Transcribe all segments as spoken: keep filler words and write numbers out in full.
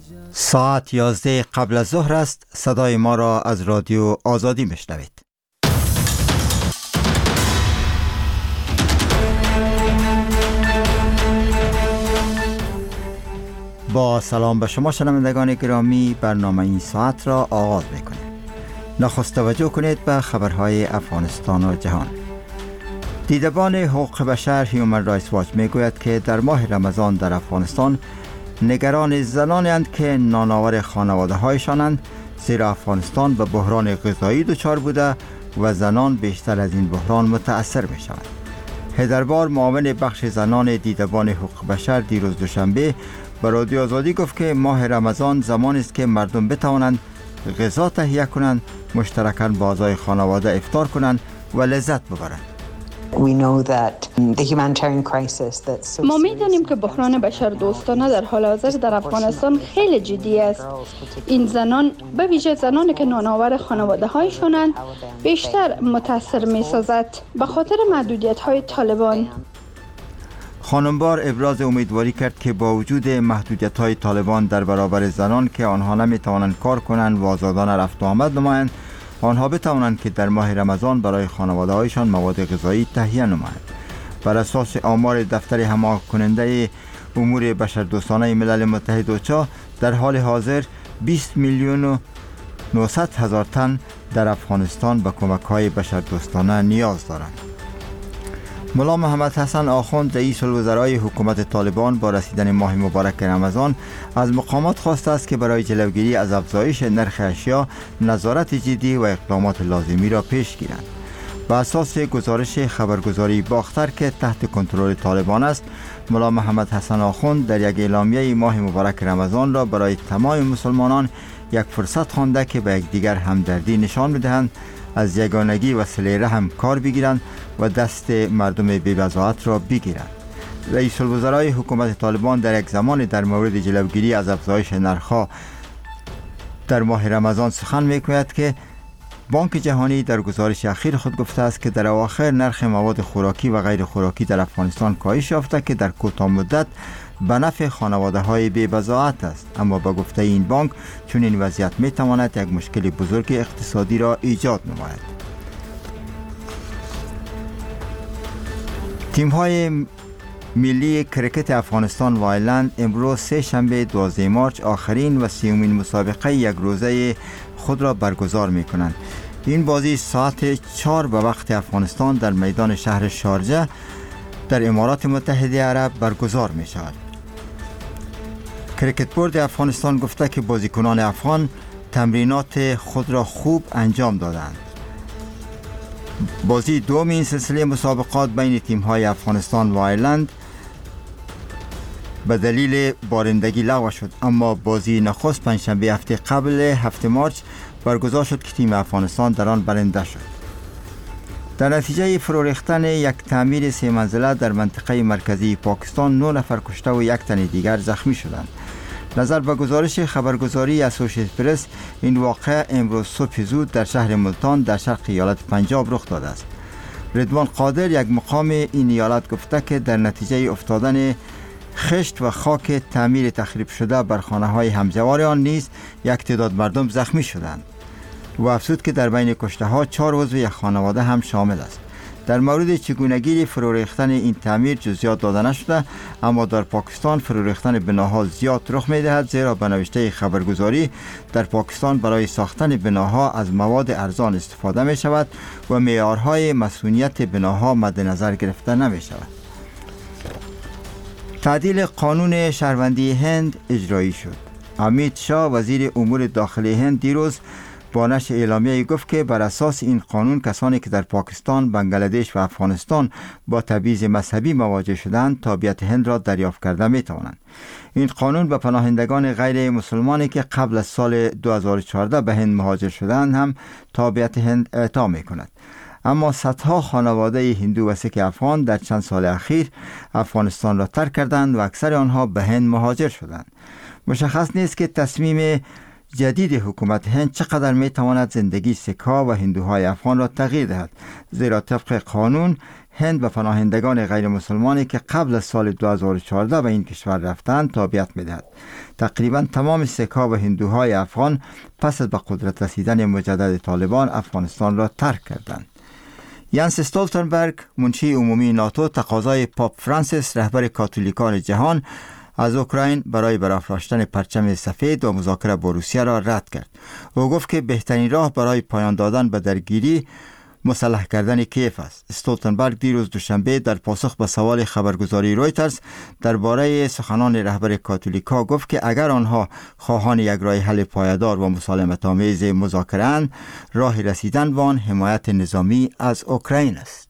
ساعت یازده قبل از ظهر است. صدای ما را از رادیو آزادی میشنوید. با سلام به شما شنوندگان گرامی، برنامه این ساعت را آغاز میکنیم. نخست توجه کنید به خبرهای افغانستان و جهان. دیدبان حقوق بشر هیومن رایتس واچ میگوید که در ماه رمضان در افغانستان نگران زنانی اند که نانآور خانواده هایشانند، زیرا افغانستان به بحران غذایی دچار بوده و زنان بیشتر از این بحران متأثر می شوند. هیدربار، معاون بخش زنان دیدبان حقوق بشر، دیروز دوشنبه به رادیو آزادی گفت که ماه رمضان زمانی است که مردم بتوانند غذا تهیه کنند، مشترکاً با اعضای خانواده افطار کنند و لذت ببرند. ما می‌دانیم که بحران بشردوستانه در حال حاضر در افغانستان خیلی جدی است. این زنان، به ویژه زنانی که نانآور خانواده هایشانند، بیشتر متاثر می‌سازد به خاطر محدودیت‌های طالبان. خانمبار ابراز امیدواری کرد که با وجود محدودیت‌های طالبان در برابر زنان که آنها نمی‌توانند کار کنند و آزادانه رفت و آمد نمایند، آنها بتوانند که در ماه رمضان برای خانواده‌هایشان مواد غذایی تهیه نمایند. بر اساس آمار دفتر هماهنگ کننده امور بشردوستانه ملل متحد اوچا، در حال حاضر بیست میلیون و نهصد هزار تن در افغانستان به کمک‌های بشردوستانه نیاز دارند. ملا محمد حسن آخوند، رئیس الوزرای حکومت طالبان، با رسیدن ماه مبارک رمضان از مقامات خواسته است که برای جلوگیری از افزایش نرخ اشیا نظارت جدی و اقدامات لازمی را پیش گیرند. بر اساس گزارش خبرگزاری باختر که تحت کنترل طالبان است، ملا محمد حسن آخوند در یک اعلامیه ماه مبارک رمضان را برای تمام مسلمانان یک فرصت خوانده که به یکدیگر همدردی نشان بدهند، از یگانگی و صله رحم کار بگیرند و دست مردم بی‌بضاعت را بگیرند. رئیس الوزرای حکومت طالبان در یک زمان در مورد جلوگیری از افزایش نرخ‌ها در ماه رمضان سخن می‌گوید که بانک جهانی در گزارش اخیر خود گفته است که در اواخر نرخ مواد خوراکی و غیر خوراکی در افغانستان کاهش یافته که در کوتاه مدت به نفع خانواده‌های بی‌بضاعت است، اما با گفته این بانک چون این وضعیت می‌تواند یک مشکل بزرگ اقتصادی را ایجاد نماید. تیم‌های ملی کرکت افغانستان و آیرلند امروز سه شنبه دوازده مارس آخرین و سیومین مسابقه یک روزه خود را برگزار می‌کنند. این بازی ساعت چهار به وقت افغانستان در میدان شهر شارجه در امارات متحده عرب برگزار می‌شود. کرکت بورد افغانستان گفته که بازیکنان افغان تمرینات خود را خوب انجام دادند. بازی دوم این سلسله مسابقات بین تیم‌های افغانستان و آیرلند به دلیل بارندگی لغو شد، اما بازی نخست پنجشنبه هفته قبل هفته مارس برگزار شد که تیم افغانستان در آن برنده شد. در نتیجه فرو ریختن یک تعمیر سه منزله در منطقه مرکزی پاکستان، نه نفر کشته و یک تن دیگر زخمی شدند. نظر به گزارش خبرگزاری اسوسییتد پرس، این واقعه امروز صبح زود در شهر ملتان در شرق ایالت پنجاب رخ داده است. رضوان قادر، یک مقام این ایالت، گفته که در نتیجه افتادن خشت و خاک تعمیر تخریب شده بر خانه‌های همجوار آن نیز یک تعداد مردم زخمی شدند و افزود که در بین کشته ها چهار عضو یک خانواده هم شامل است. در مورد چگونگی فرو ریختن این تعمیر جزئیات داده نشده، اما در پاکستان فرو ریختن بناها زیاد رخ می‌دهد، زیرا به نوشته خبرگزاری در پاکستان برای ساختن بناها از مواد ارزان استفاده می شود و معیارهای مصونیت بناها مد نظر گرفته نمی شود. تعدیل قانون شهروندی هند اجرایی شد. امیت شاه، وزیر امور داخلی هند، دیروز با نشر اعلامیه گفت که بر اساس این قانون کسانی که در پاکستان، بنگلادش و افغانستان با تبعیض مذهبی مواجه شدند تابعیت هند را دریافت کرده می توانند. این قانون به پناهندگان غیر مسلمانی که قبل از سال دو هزار و چهارده به هند مهاجر شدند هم تابعیت هند اعطا می کند. اما صدها خانواده هندو و سیک افغان در چند سال اخیر افغانستان را ترک کردند و اکثر آنها به هند مهاجر شدند. مشخص نیست که تصمیم جدید حکومت هند چقدر می تواند زندگی سیک‌ها و هندوهای افغان را تغییر دهد، زیرا طبق قانون هند و پناهندگان غیر مسلمانی که قبل از سال دو هزار و چهارده به این کشور رفتند تابعیت می‌دهد. تقریبا تمام سیک‌ها و هندوهای افغان پس از به قدرت رسیدن مجدد طالبان افغانستان را ترک کردند. یانس استولتنبرگ، منشی عمومی ناتو، تقاضای پاپ فرانسیس رهبر کاتولیکان جهان از اوکراین برای برافراشتن پرچم سفید و مذاکره با روسیه را رد کرد. او گفت که بهترین راه برای پایان دادن به درگیری مسلح کردن کیف است. استولتنبرگ دیروز دوشنبه در پاسخ به سوال خبرگزاری رویترز درباره سخنان رهبر کاتولیکا گفت که اگر آنها خواهان یک راه حل پایدار و مسالمت آمیز مذاکره اند، راه رسیدن به آن حمایت نظامی از اوکراین است.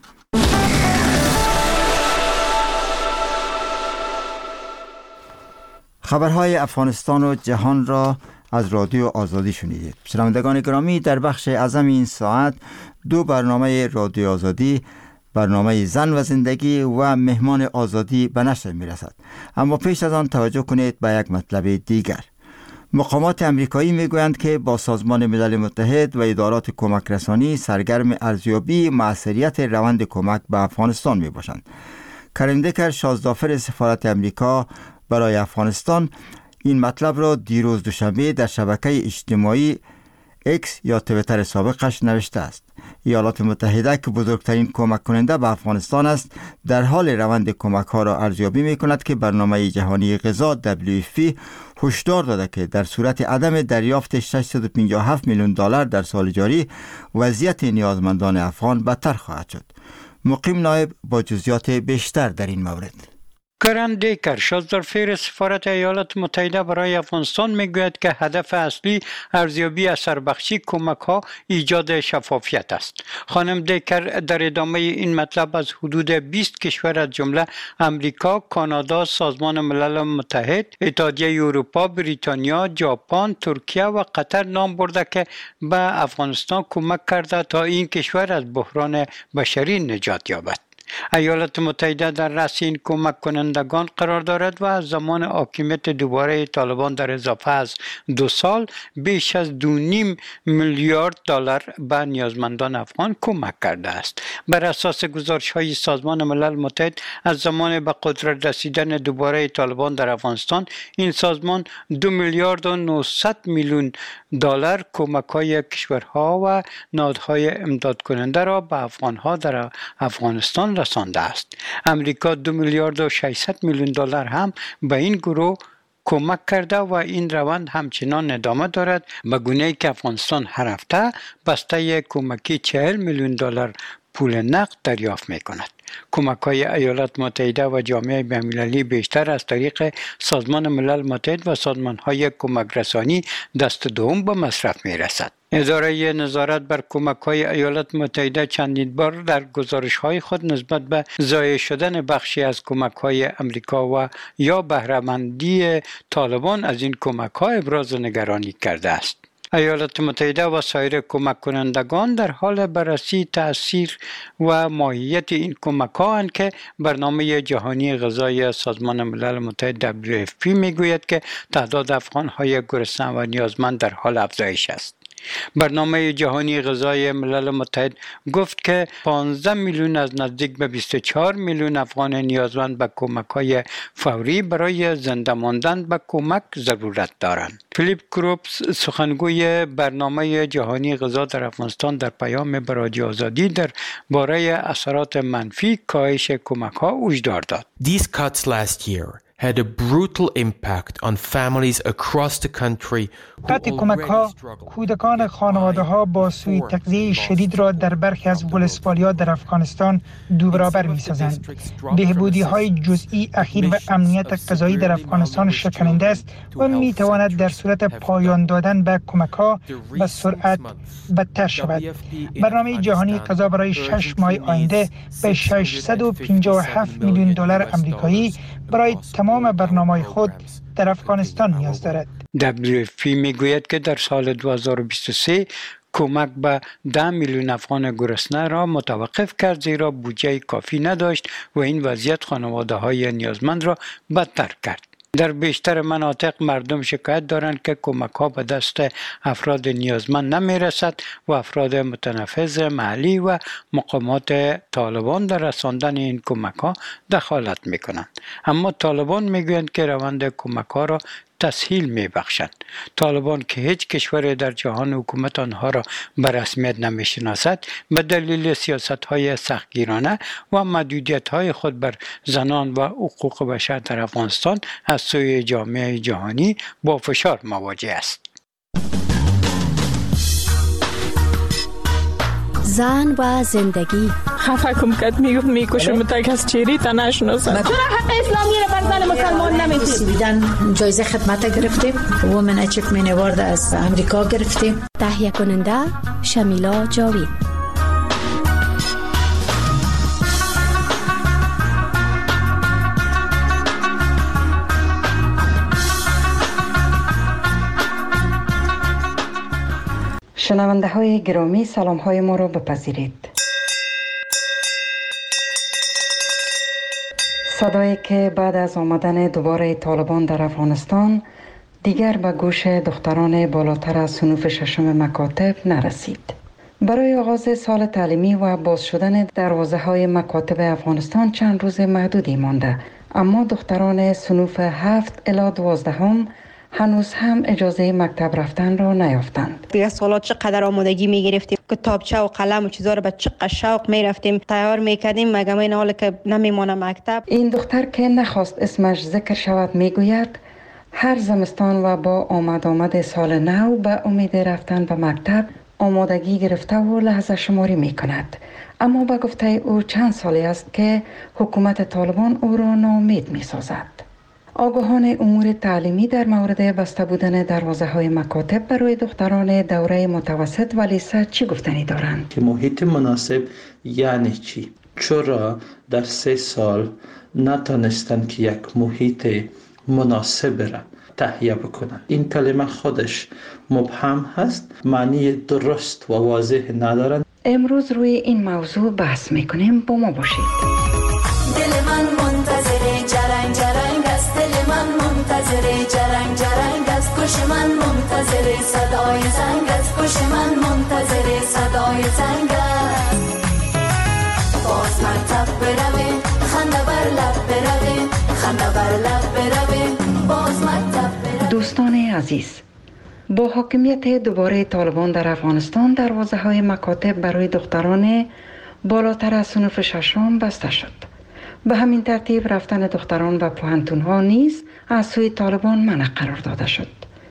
خبرهای افغانستان و جهان را از رادیو آزادی شنیدید. شنوندگان گرامی، در بخش اعظم این ساعت دو برنامه رادیو آزادی، برنامه زن و زندگی و مهمان آزادی به نشر می رسد. اما پیش از آن توجه کنید به یک مطلب دیگر. مقامات امریکایی می گویند که با سازمان ملل متحد و ادارات کمک رسانی سرگرم ارزیابی موثریت روند کمک به افغانستان می باشند. کریم دکر، شازدافر سفارت امریکا برای افغانستان، این مطلب را دیروز دوشنبه در شبکه اجتماعی اکس یا تویتر سابقش نوشته است. ایالات متحده که بزرگترین کمک کننده به افغانستان است، در حال روند کمک ها را ارزیابی می کند که برنامه جهانی غذا دبلیو اف پی هشدار داده که در صورت عدم دریافت ششصد و پنجاه و هفت میلیون دلار در سال جاری، وضعیت نیازمندان افغان بدتر خواهد شد. مقیم نایب با جزئیات بیشتر در این مورد. کریم دکر، شازدافر سفارت ایالات متحده برای افغانستان میگوید که هدف اصلی ارزیابی اثربخشی کمک ها ایجاد شفافیت است. خانم دکر در ادامه این مطلب از حدود بیست کشور از جمله امریکا، کانادا، سازمان ملل متحد، اتحادیه اروپا، بریتانیا، ژاپن، ترکیه و قطر نام برده که به افغانستان کمک کرده تا این کشور از بحران بشری نجات یابد. ایالات متحده در رأس این کمک کنندگان قرار دارد و از زمان حاکمیت دوباره طالبان در اضافه از دو سال بیش از دو نیم میلیارد دلار به نیازمندان افغان کمک کرده است. بر اساس گزارش های سازمان ملل متحد از زمان به قدرت رسیدن دوباره طالبان در افغانستان، این سازمان دو میلیارد و نهصد میلیون دلار کمک های کشورها و نهادهای امداد کننده را به افغانها در افغانستان رسانده است. امریکا دو میلیارد و ششصد میلیون دلار هم به این گروه کمک کرده و این روند همچنان ادامه دارد، به گونه‌ای که افغانستان هر هفته بسته کمکی چهل میلیون دلار پول نقد دریافت می کند. کمک های ایالات متحده و جامعه بین‌المللی بیشتر از طریق سازمان ملل متحد و سازمان های کمک رسانی دست دوم به مصرف می رسد. اداره نظارت بر کمک های ایالات متحده چندین بار در گزارش های خود نسبت به ضایع شدن بخشی از کمک های امریکا و یا بهره‌مندی طالبان از این کمک ها ابراز نگرانی کرده است. ایالات متحده و سایر کمک کنندگان در حال بررسی تأثیر و ماهیت این کمک ها اند که برنامه جهانی غذای سازمان ملل متحد دبلیو اف پی میگوید که تعداد افغان های گرسنه و نیازمند در حال افزایش است. برنامه جهانی غذای ملل متحد گفت که پانزده میلیون از نزدیک به بیست و چهار میلیون افغان نیازمند به کمک‌های فوری برای زنده ماندن به کمک ضرورت دارند. فیلیپ کروپس، سخنگوی برنامه جهانی غذا در افغانستان، در پیام به رادیو آزادی در باره اثرات منفی کاهش کمک‌ها هشدار داد. These cuts last year had a brutal impact on families across the country. قطع کمک ها کودکان خانواده ها با سوی تغذیه شدید را در برخی از ولسوالیات در افغانستان دو برابر می سازند. بهبودی های جزئی اخیر و امنیت غذایی در افغانستان شکننده است و می تواند در صورت پایان دادن به کمک ها به سرعت بدتر شود. برنامه جهانی غذا برای شش ماه آینده به ششصد و پنجاه و هفت میلیون دلار آمریکایی برای تمام برنامه خود در افغانستان نیاز دارد. دبلیو اف پی میگوید که در سال دو هزار و بیست و سه کمک به ده میلیون افغان گرسنه را متوقف کرد، زیرا بودجه کافی نداشت و این وضعیت خانواده های نیازمند را بدتر کرد. در بیشتر مناطق مردم شکایت دارند که کمک ها به دست افراد نیازمند نمی رسد و افراد متنفذ محلی و مقامات طالبان در رساندن این کمک ها دخالت می کنند. اما طالبان می گویند که روند کمک ها را تسهیل می بخشند. طالبان که هیچ کشوری در جهان حکومت آنها را به رسمیت نمی شناسد به دلیل سیاست های سختگیرانه و محدودیت های خود بر زنان و حقوق بشر در افغانستان از سوی جامعه جهانی با فشار مواجه است. زن و زندگی خفه کم کد میگفت میکشم تک از چیری تا نشناسد. چرا حق اسلامی رو بر زن مسلمان نمیدید؟ سویدن جایزه خدمت گرفتیم، وومن اچیومنت اوارد از امریکا گرفتیم. تهیه کننده شمیلا جاوید. شنونده های گرامی، سلام های ما را بپذیرید. صدایی که بعد از آمدن دوباره طالبان در افغانستان دیگر به گوش دختران بالاتر از صنوف ششم مکاتب نرسید. برای آغاز سال تعلیمی و باز شدن دروازه های مکاتب افغانستان چند روز محدودی مانده، اما دختران صنوف هفت الی دوازدهم هنوز هم اجازه مکتب رفتن را نیافتند. دیگه سالات چقدر آمادگی میگرفتیم، کتابچه و قلم و چیزا رو به چقدر شوق میرفتیم تیار میکردیم، مگه این حال که نمیمونه مکتب. این دختر که نخواست اسمش ذکر شود میگوید هر زمستان و با آمد آمد سال نو به امید رفتن به مکتب آمادگی گرفته و لحظه شماری میکند، اما به گفته او چند سالی است که حکومت طالبان او را ناامید میسازد. آگاهان امور تعلیمی در مورد بسته بودن دروازه های مکاتب برای دختران دوره متوسط و لیسه چی گفتنی دارند؟ که محیط مناسب یعنی چی؟ چرا در سه سال نتانستن که یک محیط مناسب را تهیه بکنن؟ این کلمه خودش مبهم هست، معنی درست و واضح ندارن. امروز روی این موضوع بحث میکنیم، با ما باشید. دل من منتظر جرنگ جرنگ است، دل من منتظر جرنگ جرنگ است، گوش من منتظر صدای زنگ است، گوش من منتظر صدای زنگ است. باز مکتب برویم، خنده بر لب برویم، خنده بر لب برویم، باز مکتب برویم. دوستان عزیز، با حاکمیت دوباره طالبان در افغانستان دروازه های مکاتب برای دختران بالاتر از صنوف ششم بسته شد. به همین ترتیب رفتن دختران و پوهنتون ها نیز از سوی طالبان منع قرار داده شد.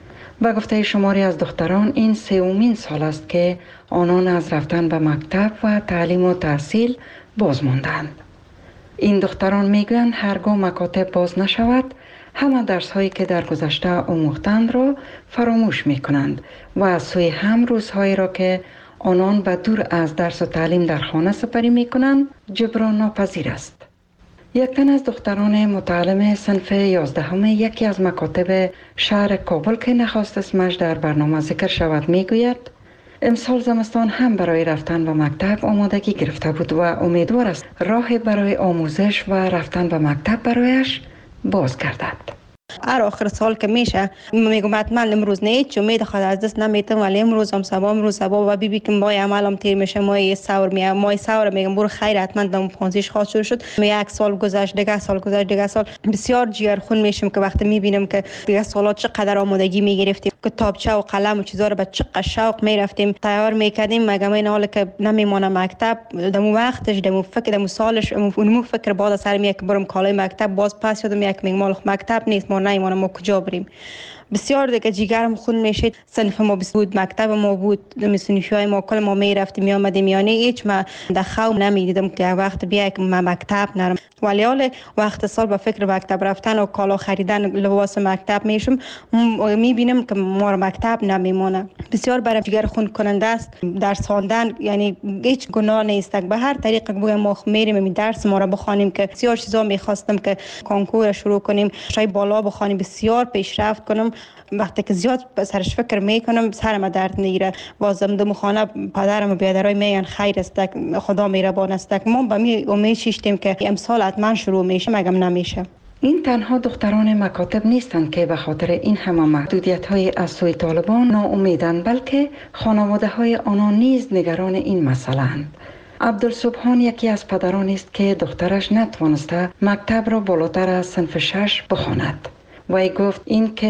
به گفته شماری از دختران این سومین سال است که آنان از رفتن به مکتب و تعلیم و تحصیل باز ماندند. این دختران میگویند هرگاه مکاتب باز نشود همه درس هایی که در گذشته آموختند را فراموش می کنند و از سوی هم روزهایی را که آنان به دور از درس و تعلیم در خانه سپری می کنند جبران ناپذیر است. یک تن از دختران متعلم صنف یازدهم یکی از مکاتب شهر کابل که نخواست اسمش در برنامه ذکر شود میگوید امسال زمستان هم برای رفتن به مکتب آمادگی گرفته بود و امیدوار است راه برای آموزش و رفتن به مکتب برایش باز گردد. هر آخر سال که میشه میگم حتما امروز نه چون امید خود از دست نمیتم، ولی امروز هم صبح امروز صبح و بی بی که مای عملم تیر میشه، مای سور می مای سور میگم برو خیر حتما دم پانزیش خاص شروع شد. می یک سال گذشت، دیگه سال گذشت، دیگه سال بسیار جیگر خون میشم که وقتی میبینم که دیگه سالات چقدر آمادگی میگرفتیم، کتابچه و قلم و چیزا رو به چقدر شوق میرفتیم تیار میکردیم، مگه این حال که نمیمونه مکتب دمو وقتش دمو فکر دمو سالش اونمو فکر بعد سر می که برم کالای مکتب باز پس یادم یک میگم مال مکتب نیست ما نمیمونه ما کجا بریم. بسیار دیگه جیگرم خون میشید. صنف ما بود، مکتب ما بود، صنفی های ما کل ما میرفتیم میامدیم، یعنی هیچ ما دخو نمیدیدم که وقت بیا که ما مکتب نرم، ولی حال وقت سال به فکر مکتب رفتن و کالا خریدن لباس مکتب میشم میبینم که ما مکتب نمیمونه. بسیار برای جیگر خون کننده است درس خواندن، یعنی هیچ گناه نیست به هر طریق بگم ما میریم این درس ما رو بخوانیم که بسیار چیزا میخواستم که کنکور شروع کنیم، شای بالا بخوانیم، بسیار پیشرفت کنم. وقتی که زیاد سرش فکر میکنم سرم درد میگیره. بازم دم خانه پدرم و بیادرای میگن خیر است، خدا مهربان است. ما به می امید شیشتیم که امسال حتما شروع میشه، مگم نمیشه. این تنها دختران مکاتب نیستند که به خاطر این همه محدودیت های از سوی طالبان ناامیدند، بلکه خانواده های آنان نیز نگران این مسئله اند. عبدالسبحان یکی از پدران است که دخترش نتوانسته مکتب را بالاتر از صنف شش بخواند. وی گفت این که